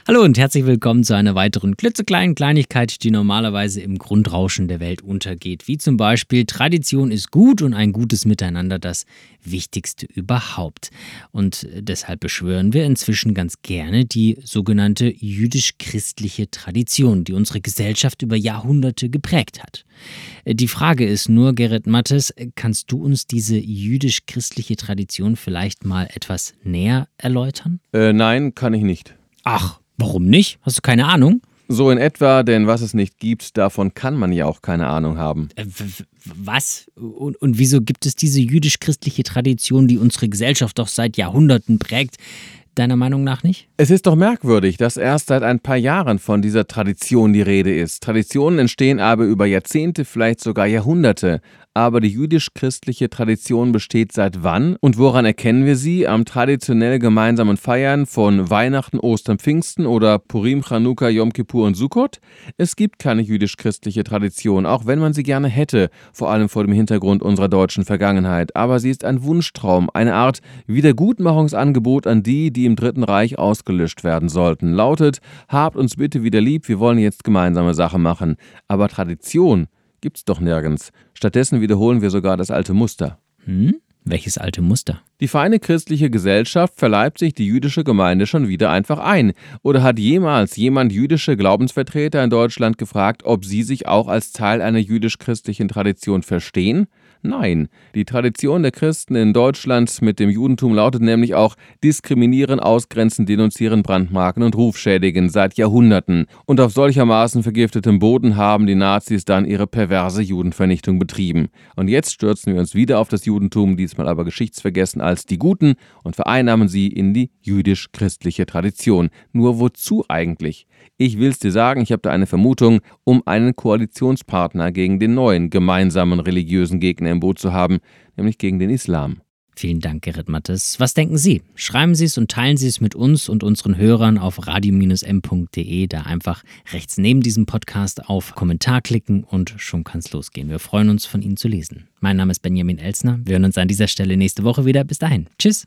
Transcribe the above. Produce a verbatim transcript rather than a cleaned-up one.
Hallo und herzlich willkommen zu einer weiteren klitzekleinen Kleinigkeit, die normalerweise im Grundrauschen der Welt untergeht. Wie zum Beispiel: Tradition ist gut und ein gutes Miteinander das Wichtigste überhaupt. Und deshalb beschwören wir inzwischen ganz gerne die sogenannte jüdisch-christliche Tradition, die unsere Gesellschaft über Jahrhunderte geprägt hat. Die Frage ist nur, Gerrit Mattes, kannst du uns diese jüdisch-christliche Tradition vielleicht mal etwas näher erläutern? Äh, nein, kann ich nicht. Ach, warum nicht? Hast du keine Ahnung? So in etwa, denn was es nicht gibt, davon kann man ja auch keine Ahnung haben. Äh, w- was? Und, und wieso gibt es diese jüdisch-christliche Tradition, die unsere Gesellschaft doch seit Jahrhunderten prägt, deiner Meinung nach nicht? Es ist doch merkwürdig, dass erst seit ein paar Jahren von dieser Tradition die Rede ist. Traditionen entstehen aber über Jahrzehnte, vielleicht sogar Jahrhunderte. Aber die jüdisch-christliche Tradition besteht seit wann? Und woran erkennen wir sie? Am traditionell gemeinsamen Feiern von Weihnachten, Ostern, Pfingsten oder Purim, Chanukka, Yom Kippur und Sukkot? Es gibt keine jüdisch-christliche Tradition, auch wenn man sie gerne hätte, vor allem vor dem Hintergrund unserer deutschen Vergangenheit. Aber sie ist ein Wunschtraum, eine Art Wiedergutmachungsangebot an die, die im Dritten Reich ausgelöscht werden sollten. Lautet: Habt uns bitte wieder lieb, wir wollen jetzt gemeinsame Sache machen. Aber Tradition gibt's doch nirgends. Stattdessen wiederholen wir sogar das alte Muster. Hm? Welches alte Muster? Die feine christliche Gesellschaft verleibt sich die jüdische Gemeinde schon wieder einfach ein. Oder hat jemals jemand jüdische Glaubensvertreter in Deutschland gefragt, ob sie sich auch als Teil einer jüdisch-christlichen Tradition verstehen? Nein, die Tradition der Christen in Deutschland mit dem Judentum lautet nämlich auch diskriminieren, ausgrenzen, denunzieren, brandmarken und rufschädigen seit Jahrhunderten. Und auf solchermaßen vergiftetem Boden haben die Nazis dann ihre perverse Judenvernichtung betrieben. Und jetzt stürzen wir uns wieder auf das Judentum, diesmal aber geschichtsvergessen als die Guten, und vereinnahmen sie in die jüdisch-christliche Tradition. Nur wozu eigentlich? Ich will's dir sagen, ich habe da eine Vermutung, um einen Koalitionspartner gegen den neuen gemeinsamen religiösen Gegner im Boot zu haben, nämlich gegen den Islam. Vielen Dank, Gerrit Mattes. Was denken Sie? Schreiben Sie es und teilen Sie es mit uns und unseren Hörern auf radio Bindestrich m punkt de. Da einfach rechts neben diesem Podcast auf Kommentar klicken und schon kann es losgehen. Wir freuen uns, von Ihnen zu lesen. Mein Name ist Benjamin Elsner. Wir hören uns an dieser Stelle nächste Woche wieder. Bis dahin. Tschüss.